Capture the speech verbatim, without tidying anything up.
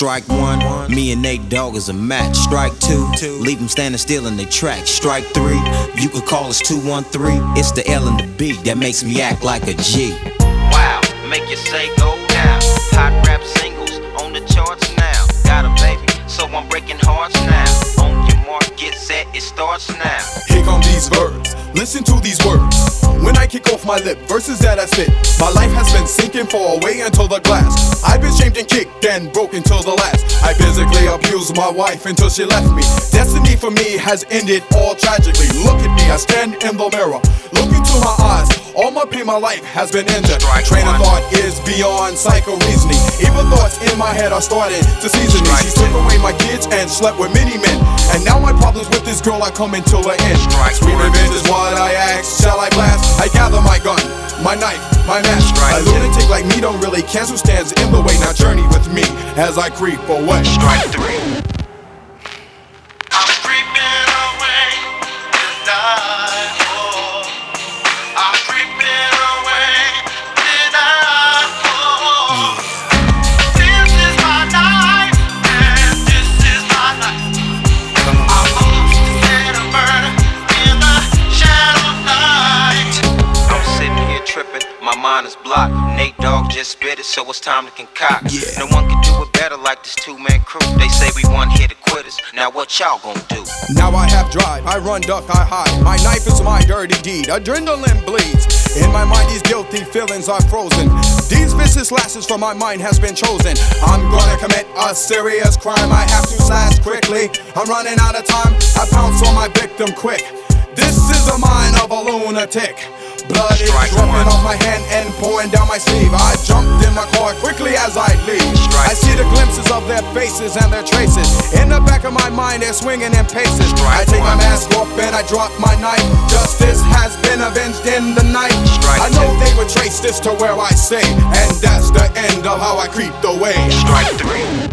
Strike one, me and Nate Dogg is a match. Strike two, leave them standing still in their tracks. Strike three, you could call us two one three. It's the L and the B that makes me act like a G. Wow, make you say go down. Hot rap singles on the charts now. Got a baby, so I'm breaking hearts now. On your mark, get set, it starts now. Here come these verbs, listen to these words. When I kick off my lip, verses that I spit, my life has been sinking far away until the glass. I've been shamed and kicked and broken till the last. I physically abused my wife until she left me. Destiny for me has ended all tragically. Look at me, I stand in the mirror, look into my eyes. All my pain, my life has been ended. Train of thought is beyond psycho reasoning. Evil thoughts in my head are starting to season me. She took away my kids and slept with many men, and now my problems with this girl are coming to an end. Sweet revenge is what I ask. Shall I blast? I gather my gun, my knife, my mask. A lunatic like me don't really cancel stands in the way. Now journey with me as I creep away. Strike three. I'm creeping away tonight. Oh, I'm creeping away tonight. Oh, this is my night, and this is my night. I'm lost in a murder in the shadow night. I'm sitting here tripping, my mind is blocked. Nate Dogg just spit it, so it's time to concoct. Yeah. No one can do it better like this two-man crew. They say we one here to quitters. Now what y'all gonna do? Now I have drive, I run, duck, I hide. My knife is my dirty deed, adrenaline bleeds. In my mind these guilty feelings are frozen. These vicious lashes from my mind has been chosen. I'm gonna commit a serious crime, I have to slash quickly. I'm running out of time, I pounce on my victim quick. This is the mind of a lunatic. Blood is dripping off my hand and pouring down my sleeve. I jumped in my car quickly as I leave. I see the glimpses of their faces and their traces. In the back of my mind they're swinging in paces. I take my mask off and I drop my knife. Justice has been avenged in the night. I know they would trace this to where I stay, and that's the end of how I creeped away. Strike three.